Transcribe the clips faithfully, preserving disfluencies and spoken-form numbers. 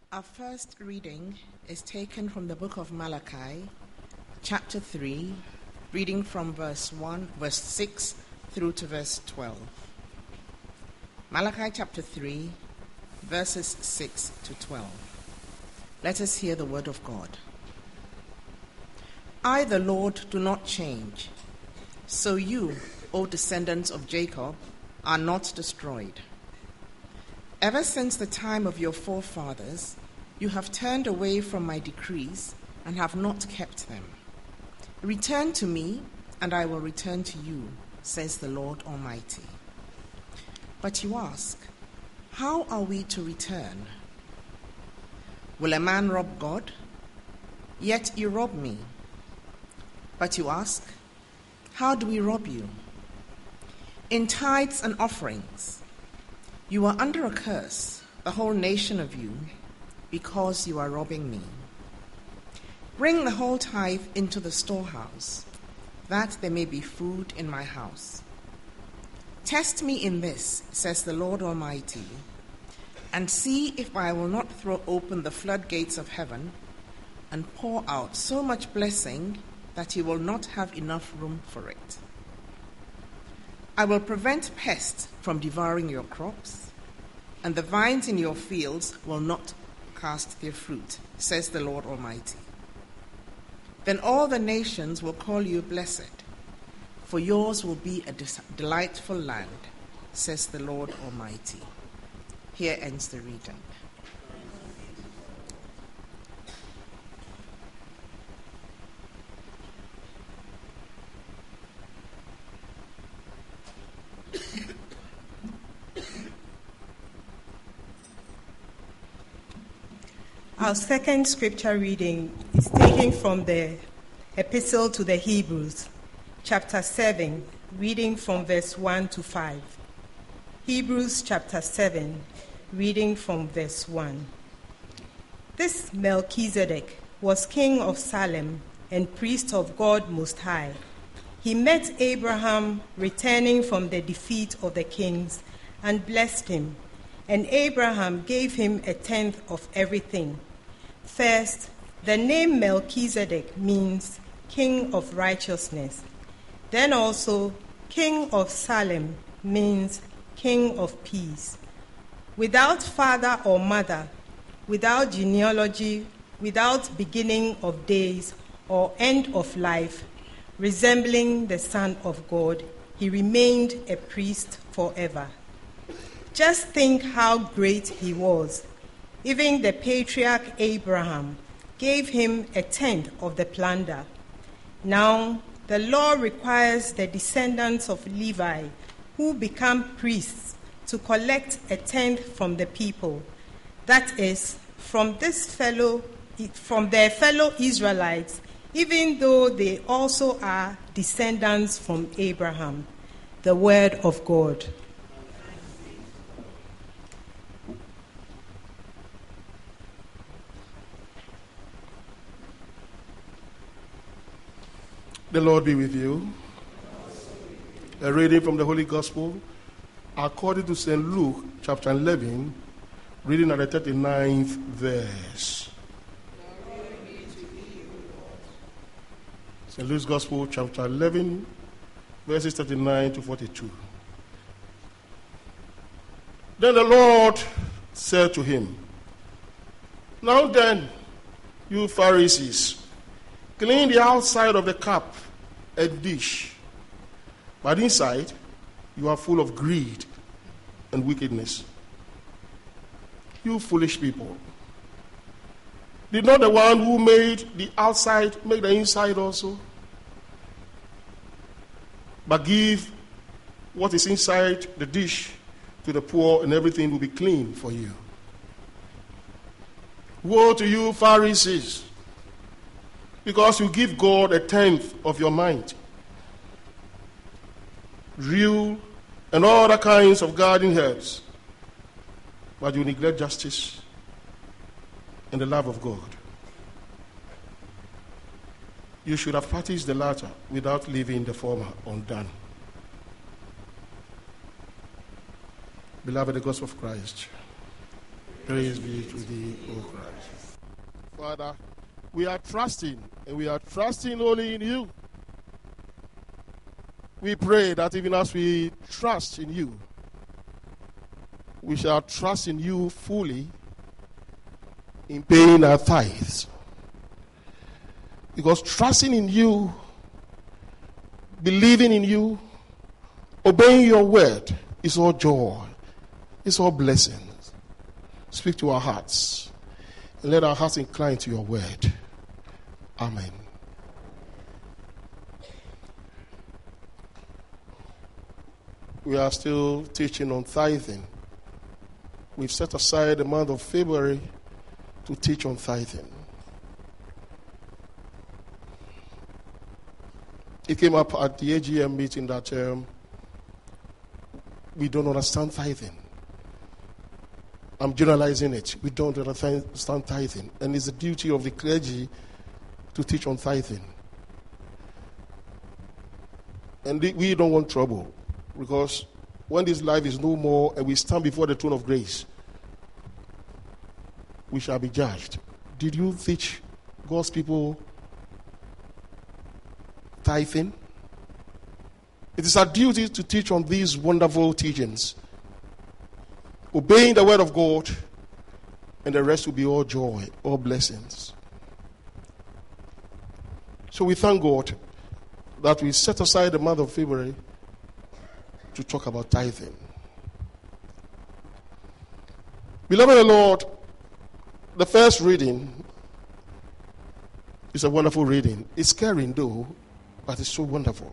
Our first reading is taken from the book of Malachi, chapter three, reading from verse one, verse six through to verse twelve. Malachi chapter three, verses six to twelve. Let us hear the word of God. I, the Lord, do not change. So you, O descendants of Jacob, are not destroyed. Ever since the time of your forefathers, you have turned away from my decrees and have not kept them. Return to me, and I will return to you, says the Lord Almighty. But you ask, how are we to return? Will a man rob God? Yet you rob me. But you ask, how do we rob you? In tithes and offerings. You are under a curse, the whole nation of you, because you are robbing me. Bring the whole tithe into the storehouse, that there may be food in my house. Test me in this, says the Lord Almighty, and see if I will not throw open the floodgates of heaven and pour out so much blessing that you will not have enough room for it. I will prevent pests from devouring your crops, and the vines in your fields will not cast their fruit, says the Lord Almighty. Then all the nations will call you blessed, for yours will be a delightful land, says the Lord Almighty. Here ends the reading. Our second scripture reading is taken from the Epistle to the Hebrews, chapter seven, reading from verse one to five. Hebrews chapter seven, reading from verse one. This Melchizedek was king of Salem and priest of God Most High. He met Abraham returning from the defeat of the kings and blessed him, and Abraham gave him a tenth of everything. First, the name Melchizedek means king of righteousness. Then also, king of Salem means king of peace. Without father or mother, without genealogy, without beginning of days or end of life, resembling the Son of God, he remained a priest forever. Just think how great he was. Even the patriarch Abraham gave him a tenth of the plunder. Now, the law requires the descendants of Levi, who become priests, to collect a tenth from the people, that is, from this fellow, from their fellow Israelites, even though they also are descendants from Abraham. The word of God. The Lord be with you. A reading from the Holy Gospel according to Saint Luke, chapter eleven, reading at the thirty-ninth verse. Saint Luke's Gospel, chapter eleven, verses thirty-nine to forty-two. Then the Lord said to him, "Now then, you Pharisees, clean the outside of the cup and dish, but inside you are full of greed and wickedness. You foolish people. Did not the one who made the outside make the inside also? But give what is inside the dish to the poor, and everything will be clean for you. Woe to you, Pharisees, because you give God a tenth of your mind. Rue and all other kinds of garden herbs, but you neglect justice and the love of God. You should have practiced the latter without leaving the former undone." Beloved, the gospel of Christ. Praise be to thee, O Christ. Father, we are trusting, and we are trusting only in you. We pray that even as we trust in you, we shall trust in you fully in paying our tithes. Because trusting in you, believing in you, obeying your word is all joy, it's all blessings. Speak to our hearts and let our hearts incline to your word. Amen. We are still teaching on tithing. We've set aside the month of February to teach on tithing. It came up at the A G M meeting that um, we don't understand tithing. I'm generalizing it. We don't understand tithing. And it's the duty of the clergy to teach on tithing. And we don't want trouble. Because when this life is no more and we stand before the throne of grace, we shall be judged. Did you teach God's people tithing? It is our duty to teach on these wonderful teachings, obeying the word of God, and the rest will be all joy, all blessings. So we thank God that we set aside the month of February to talk about tithing. Beloved Lord, the first reading is a wonderful reading. It's scary though, but it's so wonderful.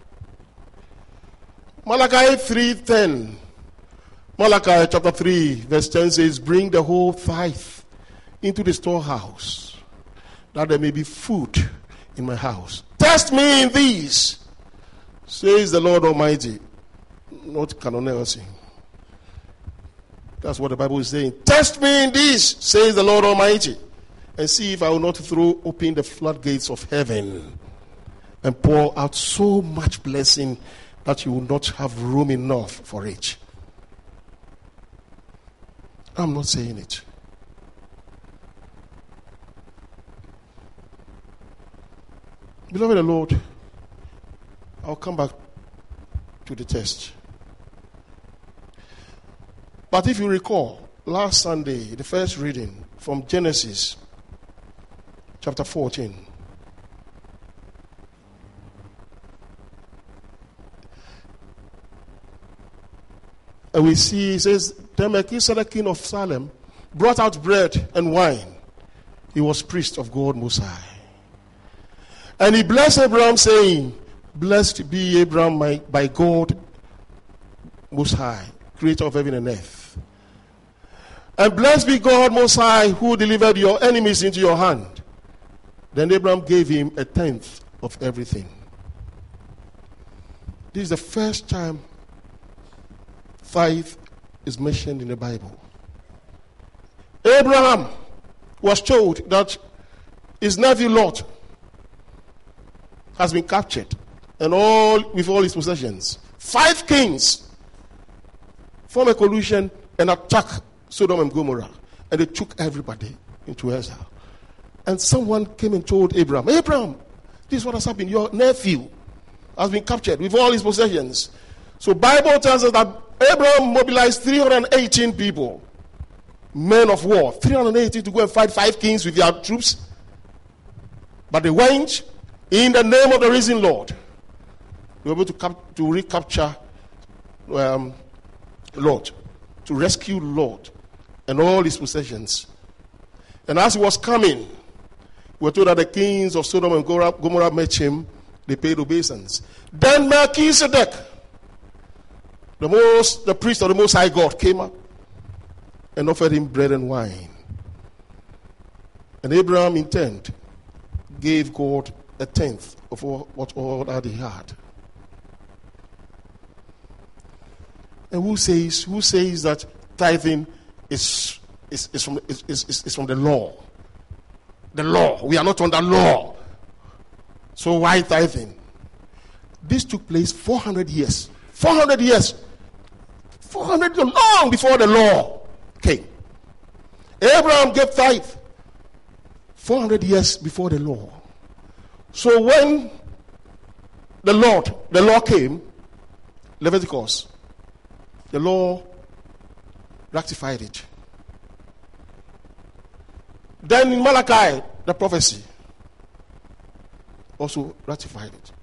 Malachi three ten. Malachi chapter three verse ten says, bring the whole tithe into the storehouse, that there may be food in my house. Test me in these, says the Lord Almighty. Not Canon Nelson. That's what the Bible is saying. Test me in this, says the Lord Almighty, and see if I will not throw open the floodgates of heaven and pour out so much blessing that you will not have room enough for it. I'm not saying it. Beloved the Lord, I'll come back to the test. But if you recall, last Sunday, the first reading from Genesis chapter fourteen. And we see, it says, then Melchizedek, king of Salem, brought out bread and wine. He was priest of God Most High. And he blessed Abraham, saying, blessed be Abraham my, by God Most High, creator of heaven and earth. And blessed be God Most High, who delivered your enemies into your hand. Then Abraham gave him a tenth of everything. This is the first time tithe is mentioned in the Bible. Abraham was told that his nephew Lot has been captured, and all with all his possessions. Five kings form a coalition and attack Sodom and Gomorrah, and they took everybody into exile. And someone came and told Abraham, Abraham, this is what has happened. Your nephew has been captured with all his possessions. So Bible tells us that Abraham mobilized three hundred eighteen people, men of war, three hundred eighteen to go and fight five kings with their troops. But they went in the name of the risen Lord. They were able to, cap- to recapture um, Lot, to rescue Lot and all his possessions. And as he was coming, we were told that the kings of Sodom and Gomorrah met him. They paid obeisance. Then Melchizedek, the most, the priest of the Most High God, came up and offered him bread and wine. And Abraham, in turn, gave God a tenth of all, what all that he had. And who says who says that tithing is is, is from is, is, is from the law? The law. We are not under law. So why tithing? This took place four hundred years. four hundred years. four hundred years long before the law came. Abraham gave tithe four hundred years before the law. So when the Lord, the law came, Leviticus, the law ratified it. Then in Malachi, the prophecy also ratified it.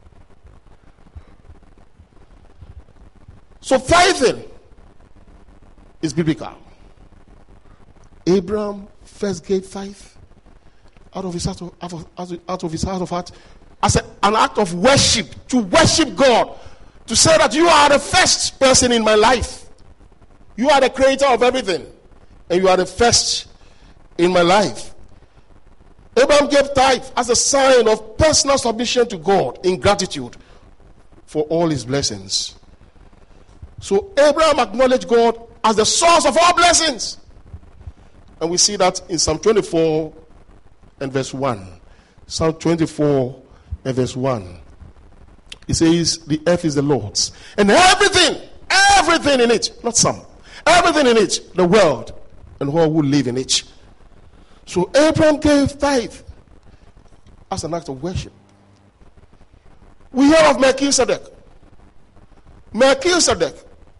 So tithing is biblical. Abraham first gave tithe out of his heart of, out of, out of his heart of heart as a, an act of worship, to worship God, to say that you are the first person in my life. You are the creator of everything, and you are the first in my life. Abraham gave tithe as a sign of personal submission to God in gratitude for all his blessings. So Abraham acknowledged God as the source of all blessings. And we see that in Psalm twenty-four and verse one. Psalm twenty-four and verse one. It says, the earth is the Lord's, and everything, everything in it, not some, everything in it, the world, and all who live in it. So Abraham gave tithe as an act of worship. We hear of Melchizedek. Melchizedek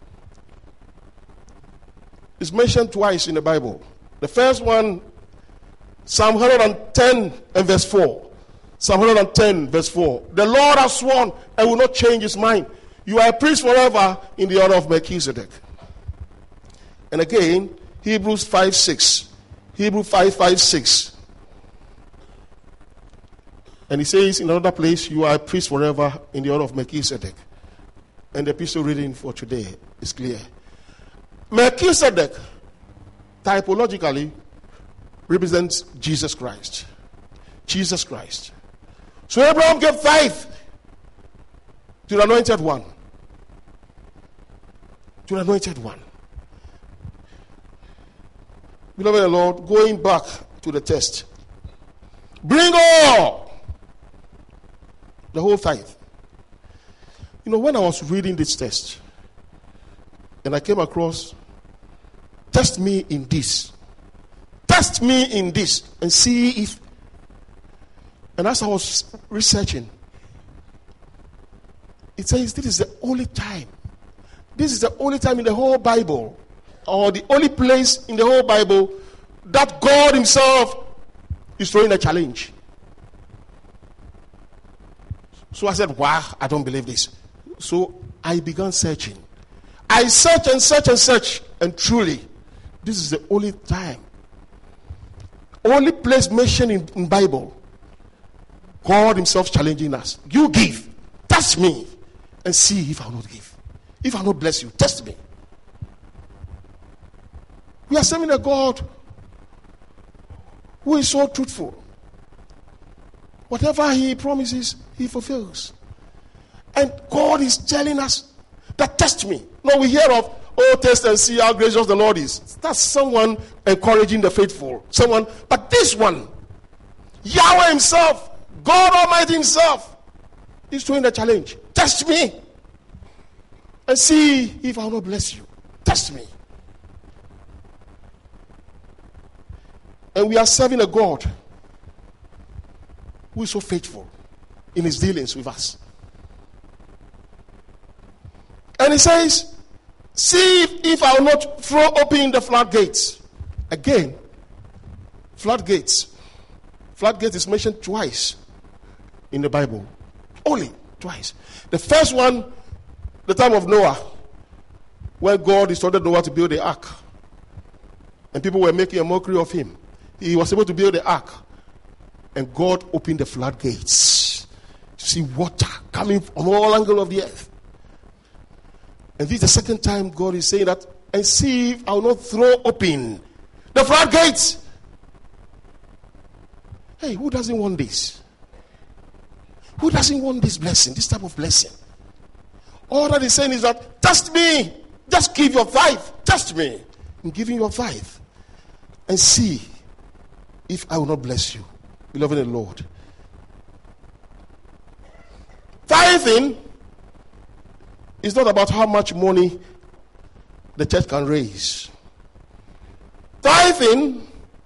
is mentioned twice in the Bible. The first one, Psalm one hundred ten and verse four. Psalm one hundred ten verse four. The Lord has sworn and will not change his mind. You are a priest forever in the order of Melchizedek. And again, Hebrews five six. Hebrews five five six. And he says in another place, you are a priest forever in the order of Melchizedek. And the epistle reading for today is clear. Melchizedek typologically represents Jesus Christ. Jesus Christ. So Abraham gave tithe to the anointed one. To the anointed one. Beloved the Lord, going back to the text. Bring all. The whole tithe. You know, when I was reading this text, and I came across, test me in this. Test me in this and see if. And as I was researching, it says this is the only time. This is the only time in the whole Bible, or the only place in the whole Bible, that God himself is throwing a challenge. So I said, wow, I don't believe this. So I began searching. I search and search and search, and truly, this is the only time, only place mentioned in, in Bible, God himself challenging us. You give, test me, and see if I will not give. If I will not bless you, test me. We are serving a God who is so truthful. Whatever he promises, he fulfills. And God is telling us that test me. No, we hear of, oh, test and see how gracious the Lord is. That's someone encouraging the faithful. Someone, but this one, Yahweh himself, God Almighty himself, is doing the challenge. Test me and see if I will not bless you. Test me. And we are serving a God who is so faithful in his dealings with us. And he says, see if, if I will not throw open the floodgates. Again, floodgates. Floodgates is mentioned twice in the Bible. Only twice. The first one, the time of Noah, where God instructed Noah to build the ark. And people were making a mockery of him. He was able to build the ark. And God opened the floodgates to see water coming from all angles of the earth. And this is the second time God is saying that, and see if I will not throw open the floodgates. Hey, who doesn't want this? Who doesn't want this blessing, this type of blessing? All that he's saying is that, test me. Just give your tithe. Test me in giving your tithe. And see if I will not bless you. Beloved in the Lord. Tithing is not about how much money the church can raise. Tithing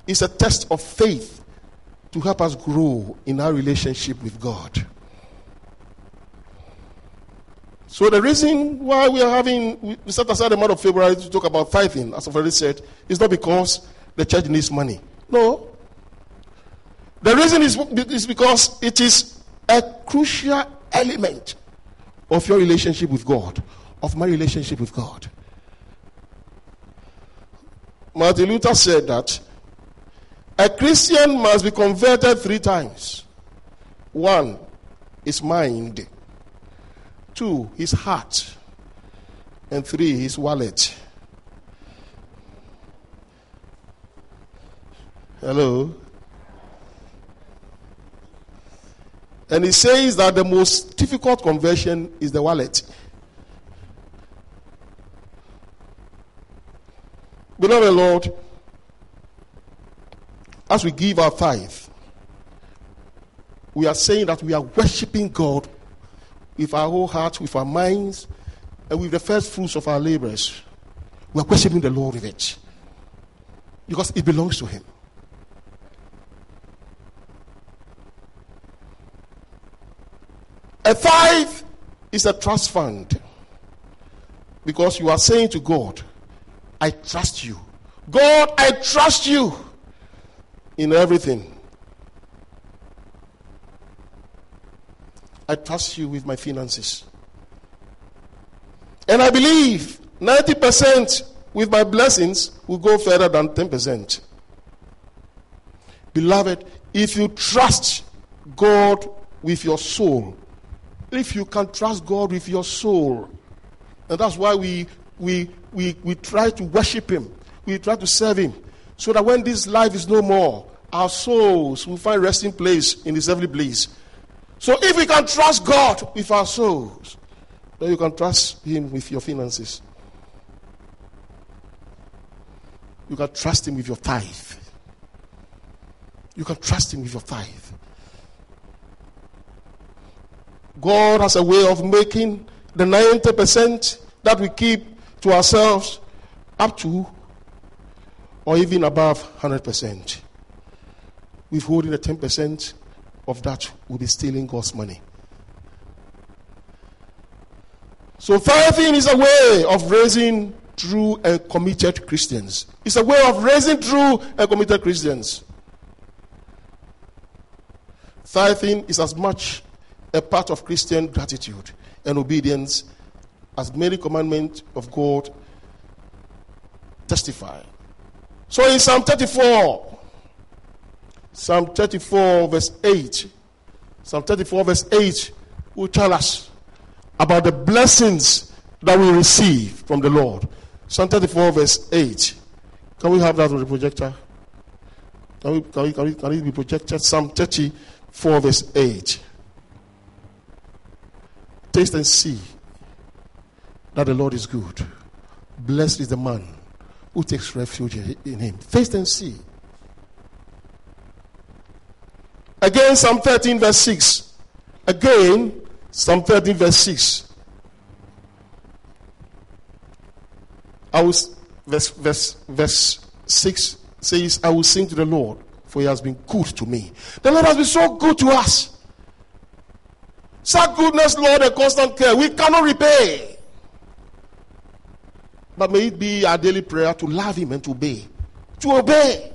is a test of faith to help us grow in our relationship with God. So the reason why we are having, we set aside the month of February to talk about tithing, as I've already said, is not because the church needs money. No. The reason is, is because it is a crucial element of your relationship with God, of my relationship with God. Martin Luther said that a Christian must be converted three times. One, his mind. Two, his heart. And three, his wallet. Hello? And he says that the most difficult conversion is the wallet. Beloved Lord, as we give our tithe, we are saying that we are worshiping God with our whole heart, with our minds, and with the first fruits of our labors. We are worshiping the Lord with it, because it belongs to Him. A tithe is a trust fund, because you are saying to God, I trust you. God, I trust you in everything. I trust you with my finances. And I believe ninety percent with my blessings will go further than ten percent. Beloved, if you trust God with your soul, if you can trust God with your soul, and that's why we we we we try to worship Him, we try to serve Him, so that when this life is no more, our souls will find resting place in His heavenly place. So if we can trust God with our souls, then you can trust Him with your finances. You can trust Him with your tithe. You can trust Him with your tithe. God has a way of making the ninety percent that we keep to ourselves up to or even above one hundred percent. Withholding the ten percent of that will be stealing God's money. So tithing is a way of raising true and committed Christians. It's a way of raising true and committed Christians. Tithing is as much a part of Christian gratitude and obedience as many commandments of God testify. So in Psalm thirty-four, Psalm thirty-four verse eight, Psalm thirty-four verse eight will tell us about the blessings that we receive from the Lord. Psalm thirty-four verse eight. Can we have that on the projector? Can we, can we, can we, can it be projected? Psalm thirty-four verse eight. Taste and see that the Lord is good. Blessed is the man who takes refuge in Him. Taste and see. Again, Psalm thirteen verse six. Again, Psalm thirteen verse six. I was verse verse verse six says, I will sing to the Lord, for He has been good to me. The Lord has been so good to us. Such goodness, Lord, and constant care, we cannot repay. But may it be our daily prayer to love Him and to obey. To obey.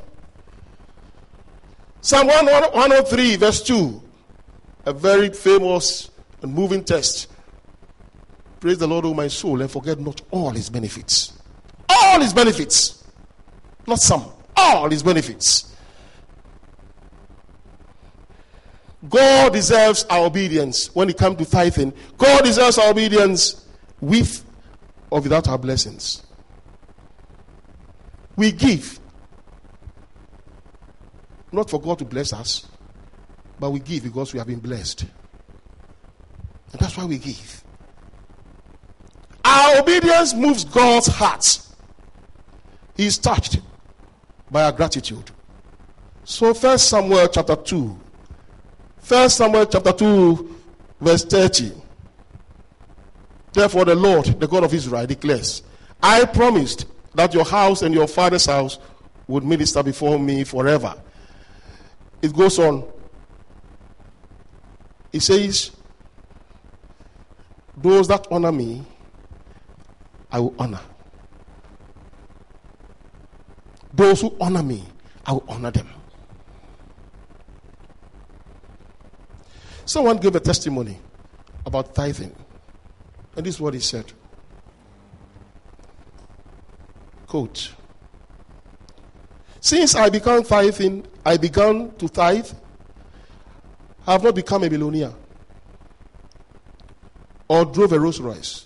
Psalm one oh three verse two, a very famous and moving text. Praise the Lord, O my soul, and forget not all His benefits. All His benefits. Not some. All His benefits. God deserves our obedience when it comes to tithing. God deserves our obedience with or without our blessings. We give. Not for God to bless us, but we give because we have been blessed. And that's why we give. Our obedience moves God's heart. He is touched by our gratitude. So First Samuel chapter two. First Samuel chapter two verse thirty. Therefore the Lord, the God of Israel, declares, I promised that your house and your father's house would minister before me forever. It goes on. It says, those that honor me, I will honor. Those who honor me, I will honor them. Someone gave a testimony about tithing. And this is what he said. Quote, since I began tithing, I began to tithe, I have not become a millionaire or drove a Rolls Royce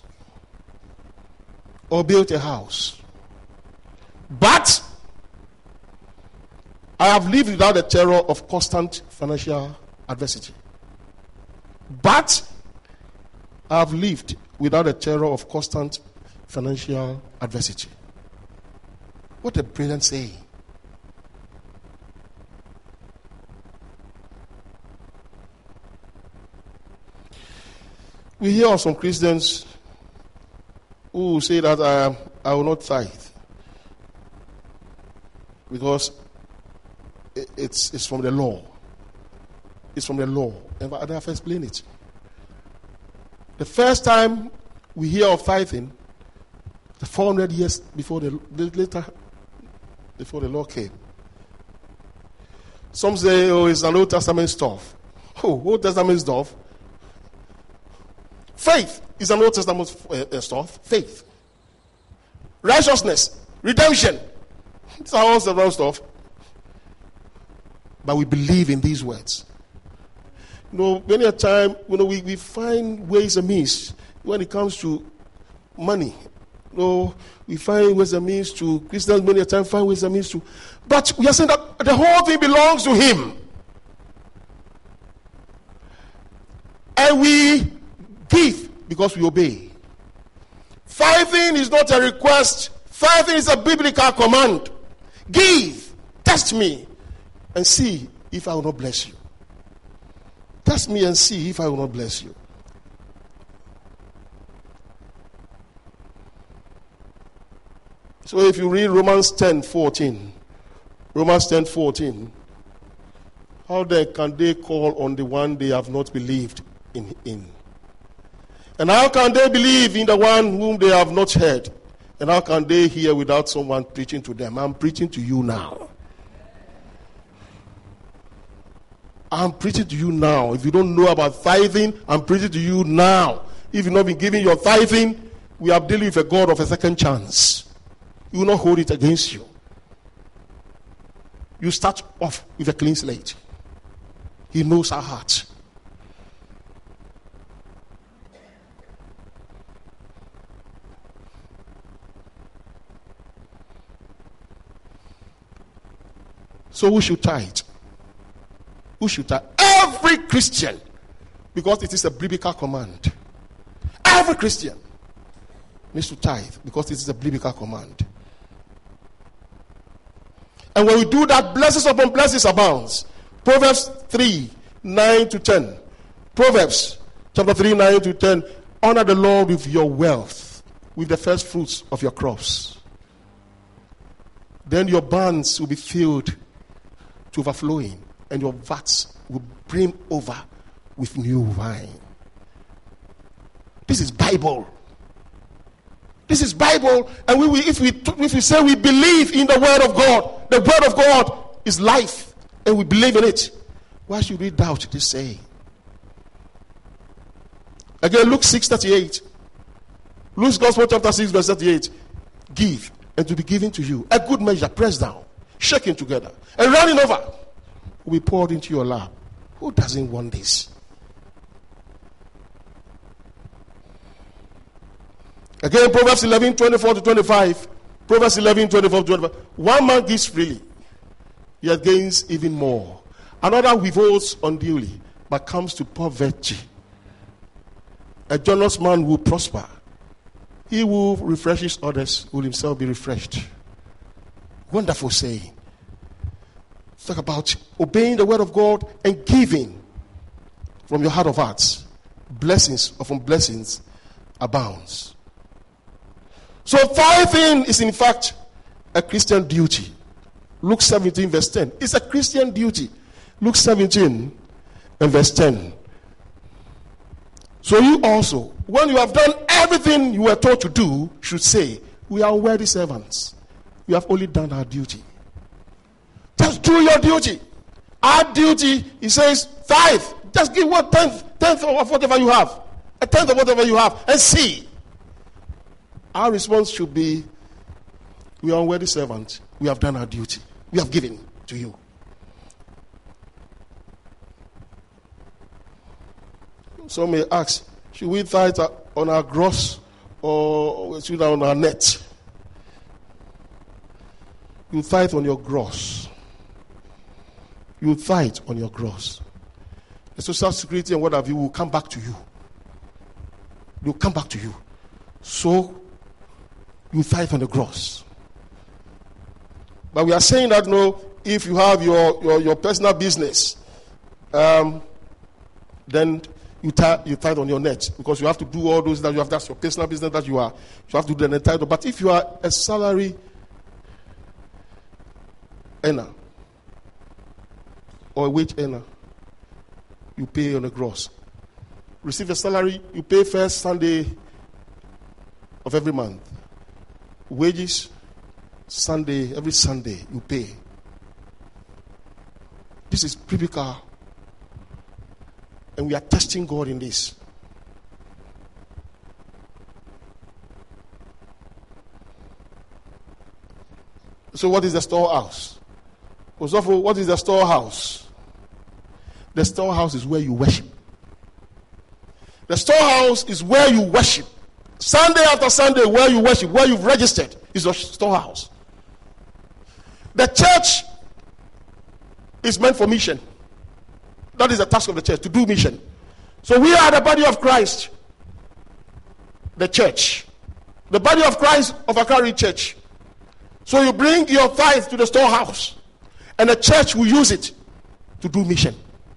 or built a house. But I have lived without the terror of constant financial adversity. But I have lived without the terror of constant financial adversity. What a brilliant saying. We hear of some Christians who say that I, I will not tithe because it's, it's from the law. It's from the law. And I have explained it. The first time we hear of tithing, the four hundred years before the later, before the law came. Some say, oh, it's an Old Testament stuff. Oh, Old Testament stuff. Faith is an Old Testament uh, stuff. Faith. Righteousness. Redemption. It's our Old Testament stuff. But we believe in these words. You know, many a time, you know, we, we find ways and means when it comes to money. You know, we find ways and means to, Christians many a time find ways and means to, but we are saying that the whole thing belongs to Him. And we give because we obey. Tithing is not a request. Tithing is a biblical command. Give. Test me and see if I will not bless you. Test me and see if I will not bless you. So if you read Romans ten fourteen, Romans ten fourteen, how then can they call on the one they have not believed in? in? And how can they believe in the one whom they have not heard? And how can they hear without someone preaching to them? I'm preaching to you now. I'm preaching to you now. If you don't know about tithing, I'm preaching to you now. If you've not been giving your tithing, we are dealing with a God of a second chance. He will not hold it against you. You start off with a clean slate. He knows our heart. So who should tithe? Who should tithe? Every Christian. Because it is a biblical command. Every Christian needs to tithe because it is a biblical command. And when we do that, blessings upon blessings abounds. Proverbs three, nine to ten. Proverbs chapter three, nine to ten. Honor the Lord with your wealth, with the first fruits of your crops. Then your barns will be filled to overflowing, and your vats will brim over with new wine. This is Bible. This is Bible, and we, we, if we if we say we believe in the Word of God, the Word of God is life, and we believe in it, why should we doubt this saying? Again, Luke six thirty-eight. Luke's Gospel chapter six verse thirty-eight. Give, and to be given to you, a good measure, pressed down, shaken together, and running over, will be poured into your lap. Who doesn't want this? Again, Proverbs eleven, twenty-four to twenty-five. Proverbs eleven, twenty-four to twenty-five. One man gives freely, yet gains even more. Another withholds unduly, but comes to poverty. A generous man will prosper. He who refreshes others will himself be refreshed. Wonderful saying. Talk about obeying the word of God and giving from your heart of hearts. Blessings upon blessings abounds. So tithing is in fact a Christian duty. Luke seventeen, verse ten. It's a Christian duty. Luke seventeen and verse ten. So you also, when you have done everything you were told to do, should say, we are worthy servants. We have only done our duty. Just do your duty. Our duty, he says, tithe. Just give one tenth, tenth of whatever you have. A tenth of whatever you have. And see. Our response should be, we are unworthy servants. We have done our duty. We have given to you. Some may ask, should we tithe on our gross or should on our net? You tithe on your gross. You tithe on your gross. The social security and what have you will come back to you. They will come back to you. So, you tithe on the gross. But we are saying that, no, if you have your, your, your personal business, um, then you tithe, you tithe on your net. Because you have to do all those that you have. That's your personal business that you are. You have to do the tithe. But if you are a salary earner or a wage earner, you pay on the gross. Receive a salary, you pay first Sunday of every month. Wages, Sunday, every Sunday you pay. This is biblical. And we are testing God in this. So what is the storehouse? What is the storehouse? The storehouse is where you worship. The storehouse is where you worship. Sunday after Sunday, where you worship, where you've registered, is your storehouse. The church is meant for mission. That is the task of the church, to do mission. So we are the body of Christ, the church. The body of Christ of Akari Church. So you bring your tithe to the storehouse, and the church will use it to do mission.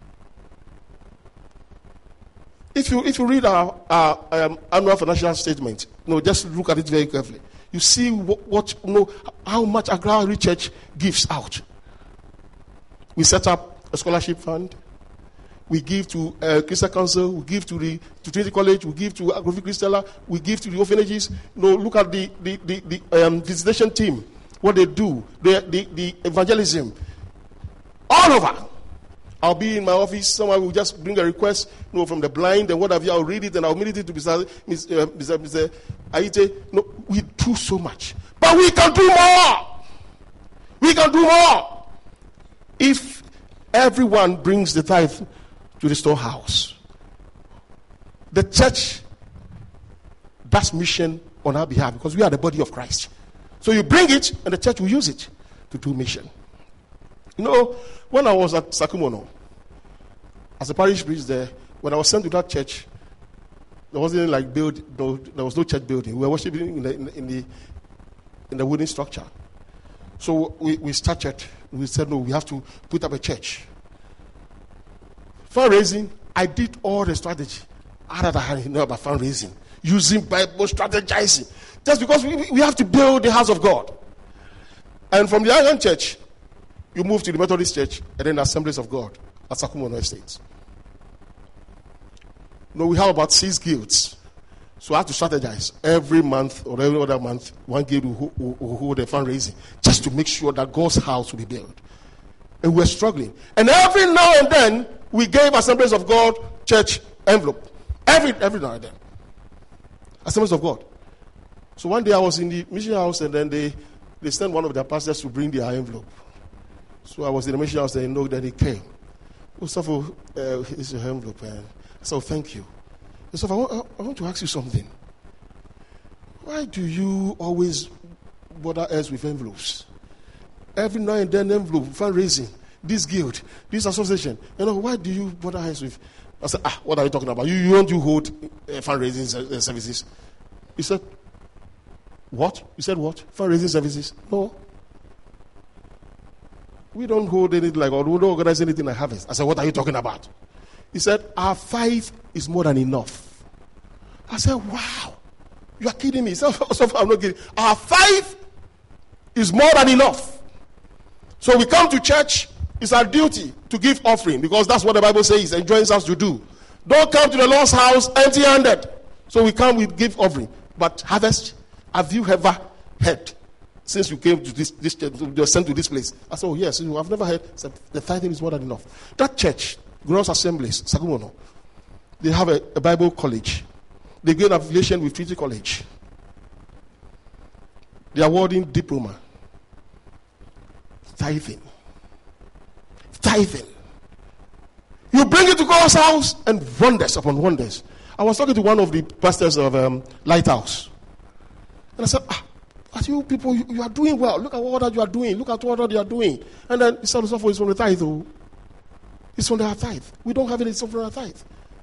If you if you read our, our um, annual financial statement, you know, just look at it very carefully. You see what, what you know how much Akari Church gives out. We set up a scholarship fund. We give to uh, Christian Council. We give to the to Trinity College. We give to Agrofi Christella. We give to the orphanages. You know, look at the the the, the um, visitation team. What they do, the, the the evangelism, all over. I'll be in my office. Someone will just bring a request, you know, from the blind and what have you. I'll read it and I'll meet it to Mister Mister Mister Mister Aite. No, we do so much, but we can do more. We can do more if everyone brings the tithe to the storehouse. The church does mission on our behalf because we are the body of Christ. So you bring it and the church will use it to do mission. You know, when I was at Sakumono, as a parish priest there, when I was sent to that church, there wasn't like build, no, there was no church building. We were worshiping in the in the in the, in the wooden structure. So we, we started. We said no, we have to put up a church. Fundraising, I did all the strategy. I had to know about fundraising, using Bible, strategizing, just because we, we have to build the house of God. And from the Anglican church, you move to the Methodist church and then the Assemblies of God at Sakumono Estates. No, we have about six guilds. So I have to strategize. Every month or every other month, one guild will, will, will hold a fundraising just to make sure that God's house will be built. And we're struggling. And every now and then, we gave Assemblies of God church envelope. Every every now and then. Assemblies of God. So one day I was in the mission house and then they, they sent one of their pastors to bring their envelope. So I was in the mission house and you know, then he came. Mustafa, uh, this is your envelope. And I said, oh, thank you. Mustafa, I want, I want to ask you something. Why do you always bother us with envelopes? Every now and then envelope, fundraising, this guild, this association. You know, why do you bother us with? I said, ah, what are you talking about? You, you want to hold uh, fundraising services? He said, what? He said what? Fundraising services? No. We don't hold anything like, or we don't organize anything like harvest. I said, what are you talking about? He said, our five is more than enough. I said, wow. You are kidding me. So, so I'm not kidding. Our five is more than enough. So we come to church, it's our duty to give offering, because that's what the Bible says, enjoins us to do. Don't come to the Lord's house empty-handed. So we come with give offering. But harvest, have you ever heard, since you came to this, this church, you were sent to this place? I said, oh yes, I've never heard, said, the tithing is more than enough. That church, Glorious Assemblies, Sagumono, they have a, a Bible college. They get an affiliation with Trinity College. They are awarding diploma. Tithing. Tithing. You bring it to God's house and wonders upon wonders. I was talking to one of the pastors of um, Lighthouse. And I said, ah, but you people, you, you are doing well. Look at what that you are doing. Look at what that you are doing. And then he said, it's from the tithe. Oh. It's from our tithe. We don't have it, it's from our tithe.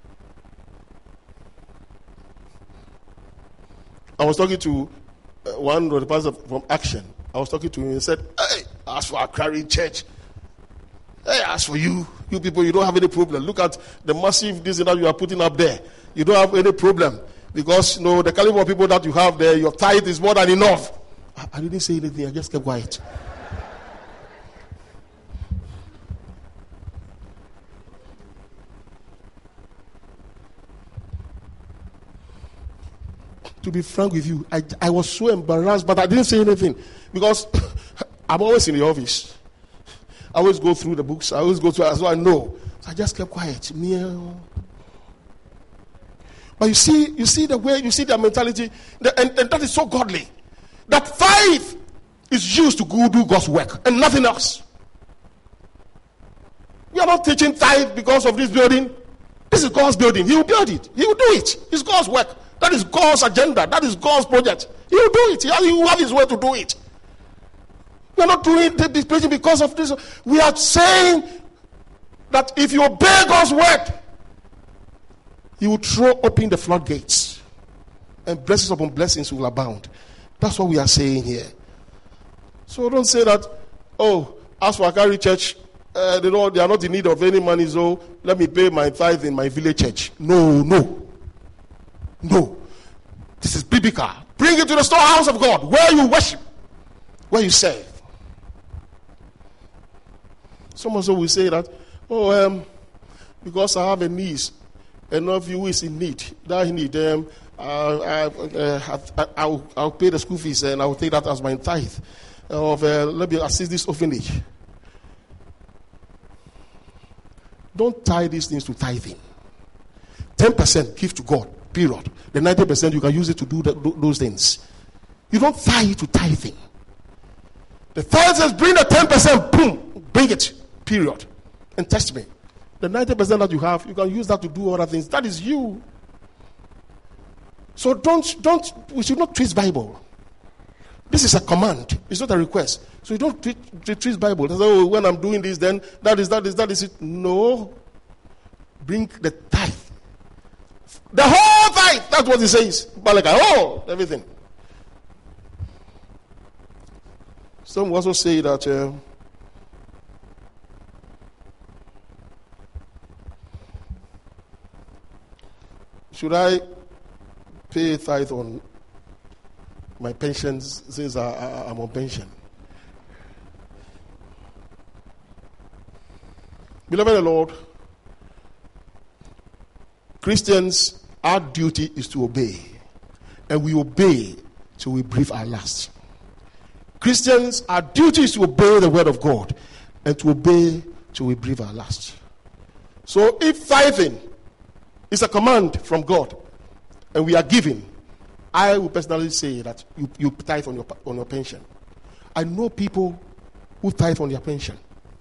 I was talking to uh, one of the pastors from Action. I was talking to him and said, hey, as for our carrying church, hey, as for you, you people, you don't have any problem. Look at the massive this that you are putting up there. You don't have any problem. Because, you know, the caliber of people that you have there, your tithe is more than enough. I, I didn't say anything. I just kept quiet. To be frank with you, I, I was so embarrassed, but I didn't say anything. Because I'm always in the office. I always go through the books. I always go through, so I know. So I just kept quiet. Meow. But you see, you see the way, you see their mentality, the, and, and that is so godly. That tithe is used to go do God's work and nothing else. We are not teaching tithe because of this building. This is God's building. He will build it. He will do it. It's God's work. That is God's agenda. That is God's project. He will do it. He will have his way to do it. We are not doing this preaching because of this. We are saying that if you obey God's word, He will throw open the floodgates, and blessings upon blessings will abound. That's what we are saying here. So don't say that, oh, as for Akari Church, uh, they, don't, they are not in need of any money, so let me pay my tithe in my village church. No, no. No. This is biblical. Bring it to the storehouse of God, where you worship, where you serve. Some also will say that, oh, um, because I have a niece, and of you is in need, that need, um, uh, I, uh, I, I'll, I'll pay the school fees and I'll take that as my tithe. Of uh, let me assist this orphanage. Don't tie these things to tithing. ten percent give to God, period. The ninety percent you can use it to do, the, do those things. You don't tie it to tithing. The tithe says bring the ten percent, boom, bring it, period. And test me. The ninety percent that you have, you can use that to do other things. That is you. So don't, don't, we should not twist Bible. This is a command. It's not a request. So you don't twist, twist Bible. Say, oh, when I'm doing this, then that is, that is, that is it. No. Bring the tithe. The whole tithe. That's what it says. But like, oh, everything. Some also say that uh, should I pay tithe on my pensions since I, I, I'm on pension? Beloved the Lord, Christians, our duty is to obey. And we obey till we breathe our last. Christians, our duty is to obey the word of God. And to obey till we breathe our last. So if tithing is a command from God, and we are giving, I will personally say that you, you tithe on your, on your pension. I know people who tithe on their pension.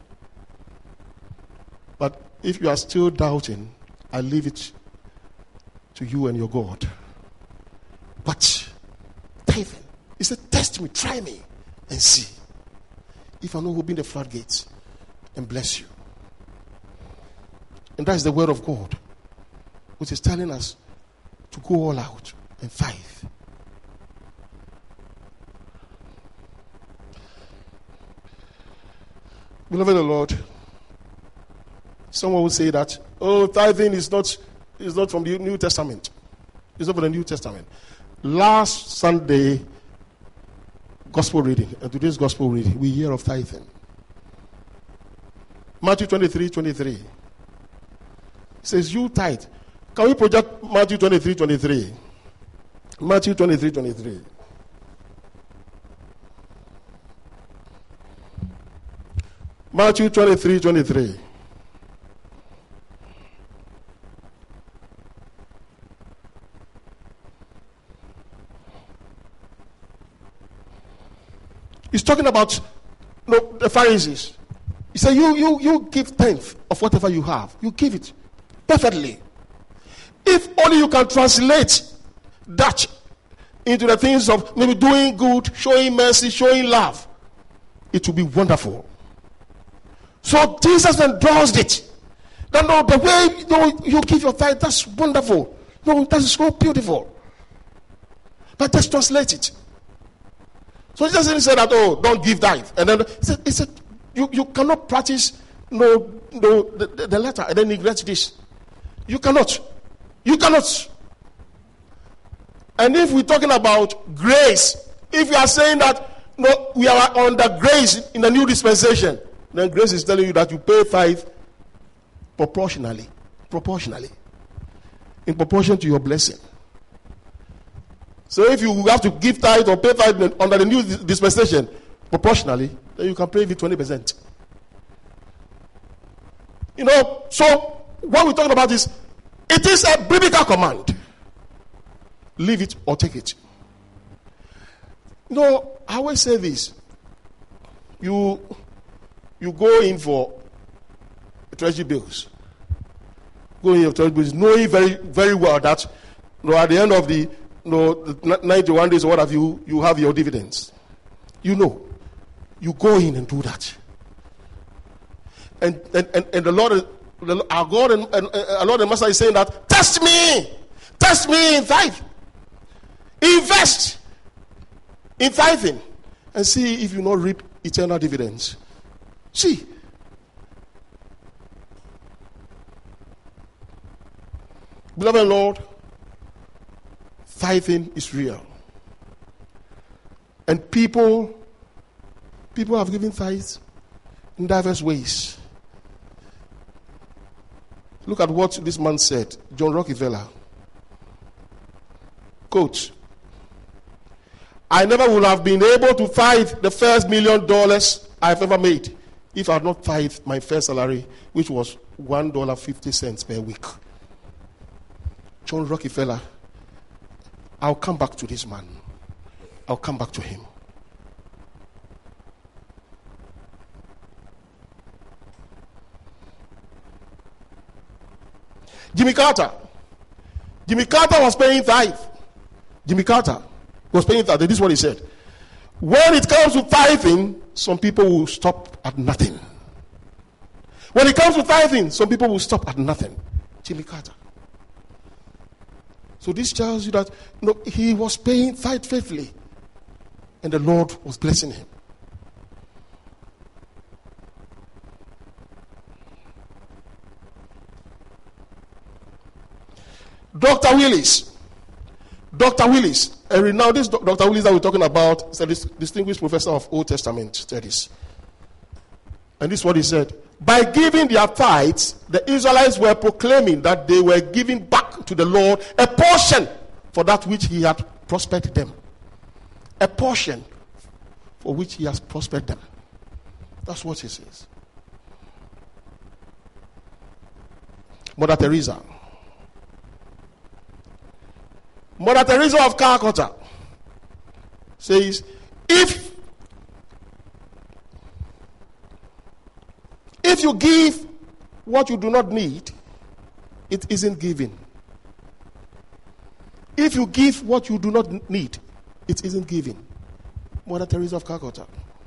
But if you are still doubting, I leave it to you and your God. But tithing, he said, test me, try me, and see if I know open the floodgates and bless you. And that is the word of God, which is telling us to go all out and tithe. Beloved the Lord, someone will say that, oh, tithing is not, is not from the New Testament. It's not from the New Testament. Last Sunday, gospel reading, and today's gospel reading, we hear of tithing. Matthew twenty-three, twenty-three. It says, you tithe. Can we project Matthew twenty-three, twenty-three? Matthew twenty-three, twenty-three. Matthew twenty-three, twenty-three. He's talking about no, the Pharisees. He said, you, you, you give tenth of whatever you have. You give it perfectly. If only you can translate that into the things of maybe doing good, showing mercy, showing love, it will be wonderful. So Jesus endorsed it. That no, the way you, know, you give your tithe, that's wonderful. No, that's so beautiful. But just translate it. So Jesus didn't say that, oh, don't give tithe. And then he said, he said you, you cannot practice no, no the, the, the letter and then neglect this. You cannot. You cannot. And if we're talking about grace, if you are saying that no, we are under grace in the new dispensation, then grace is telling you that you pay tithe proportionally. Proportionally. In proportion to your blessing. So if you have to give tithe or pay tithe under the new dispensation proportionally, then you can pay it twenty percent. You know, so what we're talking about is, it is a biblical command. Leave it or take it. You know, I always say this. You, you go in for treasury bills. Go in for treasury bills, knowing very, very well that you know, at the end of the No, the ninety-one days or what have you, you have your dividends. You know. You go in and do that. And and, and, and the Lord, the, our God and, and, and our Lord and Master is saying that, test me! Test me in tithe. Invest in tithing. And see if you not reap eternal dividends. See. Beloved Lord, tithing is real. And people, people have given tithes in diverse ways. Look at what this man said, John Rockefeller. Quote, I never would have been able to tithe the first million dollars I've ever made if I had not tithed my first salary, which was one dollar and fifty cents per week. John Rockefeller. I'll come back to this man. I'll come back to him. Jimmy Carter. Jimmy Carter was paying tithe. Jimmy Carter was paying tithe. This is what he said. When it comes to tithing, some people will stop at nothing. When it comes to tithing, some people will stop at nothing. Jimmy Carter. So this tells you that you know, he was paying tithe faithfully. And the Lord was blessing him. Doctor Willis. Doctor Willis. And now this Doctor Willis that we're talking about is a distinguished professor of Old Testament studies. And this is what he said. By giving their tithes, the Israelites were proclaiming that they were giving back to the Lord a portion for that which he had prospered them. A portion for which he has prospered them. That's what he says. Mother Teresa. Mother Teresa of Calcutta says, if If you give what you do not need, it isn't giving. If you give what you do not need, it isn't giving. Mother Teresa of Calcutta.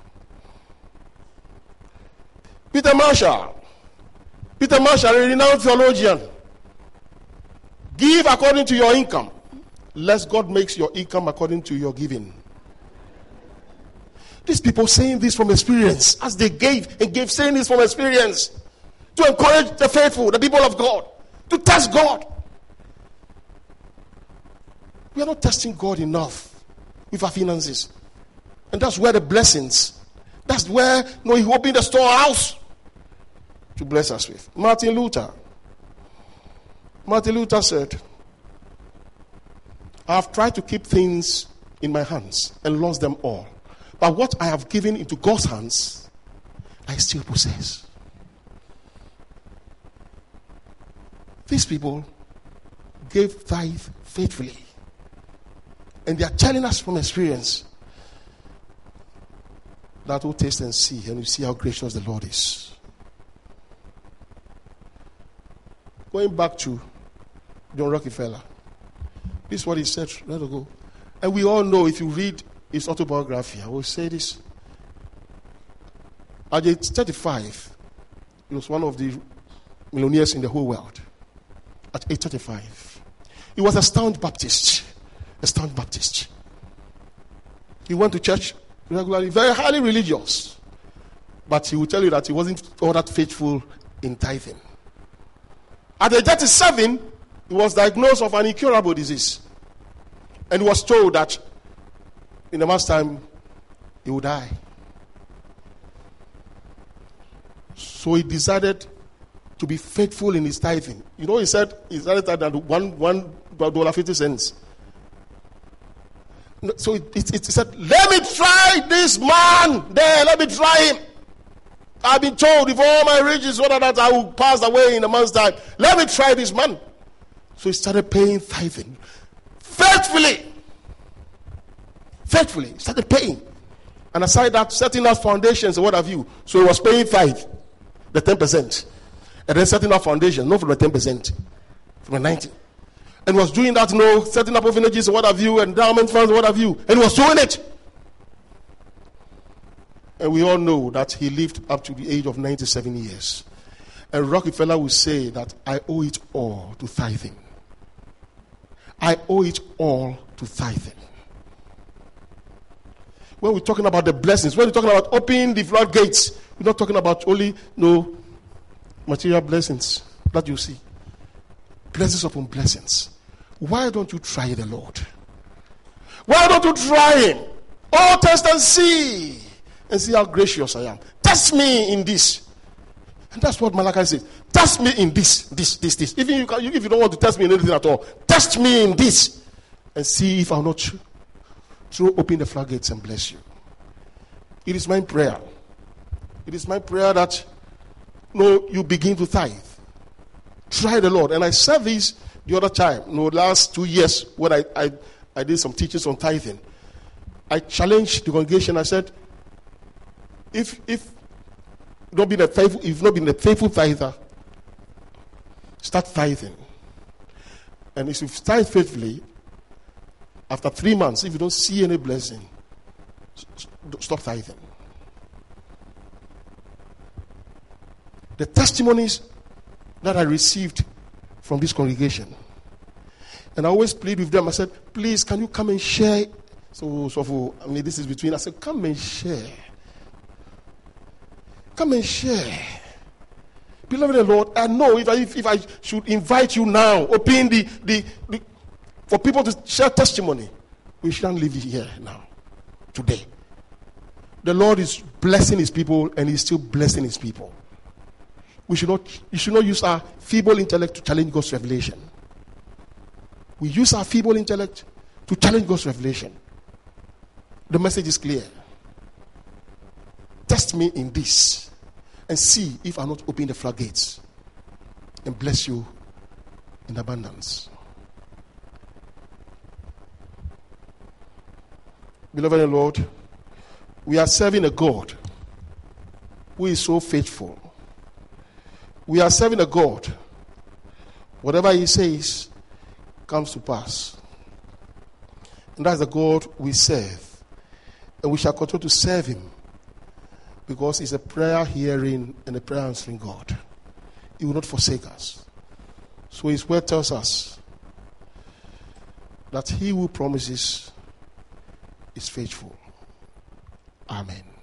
Peter Marshall. Peter Marshall, a renowned theologian. Give according to your income, lest God makes your income according to your giving. These people saying this from experience, as they gave and gave, saying this from experience, to encourage the faithful, the people of God, to test God. We are not testing God enough with our finances. And that's where the blessings, that's where you know, he opened the storehouse. to bless us with. Martin Luther. Martin Luther said, I have tried to keep things in my hands and lost them all. But what I have given into God's hands, I still possess. These people gave tithe faithfully. And they are telling us from experience that will taste and see, and you see how gracious the Lord is. Going back to John Rockefeller, this is what he said long ago. And we all know, if you read his autobiography, I will say this. At age thirty-five, he was one of the millionaires in the whole world. At age thirty-five, he was a staunch Baptist. A staunch Baptist. He went to church regularly, very highly religious. But he will tell you that he wasn't all that faithful in tithing. At age thirty-seven, he was diagnosed of an incurable disease. And he was told that in a month's time, he would die. So he decided to be faithful in his tithing. You know, he said, he started at one, one dollar fifty cents. So it, it, it said, let me try this man there, let me try him. I've been told if all my riches, whether that I will pass away in a month's time. Let me try this man. So he started paying tithing. Faithfully. Faithfully. He started paying. And aside that, setting up foundations and what have you. So he was paying five, the ten percent. And then setting up foundations, not from the ten percent, from the ninety. And was doing that, you know, setting up orphanages and what have you, endowment funds and what have you. And he was doing it. And we all know that he lived up to the age of ninety-seven years. And Rockefeller will say that I owe it all to tithing. I owe it all to tithing. When we're talking about the blessings, when we're talking about opening the floodgates, we're not talking about only you know, material blessings that you see. Blessings upon blessings. Why don't you try the Lord? Why don't you try him? Oh, test and see. And see how gracious I am. Test me in this. And that's what Malachi says. Test me in this, this, this, this. Even you can, if you don't want to test me in anything at all, test me in this. And see if I'll not throw open the floodgates and bless you. It is my prayer. It is my prayer that you know, you begin to tithe. Try the Lord. And I said this the other time, you know, last two years when I, I, I did some teachings on tithing. I challenged the congregation. I said, if if not been a faithful, if not been a faithful tither, start tithing. And if you tithe faithfully, after three months, if you don't see any blessing, stop tithing. The testimonies that I received from this congregation, and I always plead with them. I said, please, can you come and share? So, so for, I mean, this is between. I said, come and share. Come and share. Beloved the Lord, I know if I, if, if I should invite you now, open the, the, the, for people to share testimony, we shouldn't leave it here now, today. The Lord is blessing his people, and he's still blessing his people. We should not, we should not use our feeble intellect to challenge God's revelation. We use our feeble intellect to challenge God's revelation. The message is clear. Test me in this and see if I'll not open the floodgates and bless you in abundance. Beloved in the Lord, we are serving a God who is so faithful. We are serving a God. Whatever he says comes to pass. And that's the God we serve. And we shall continue to serve him because he's a prayer hearing and a prayer answering God. He will not forsake us. So his word tells us that he who promises is faithful. Amen.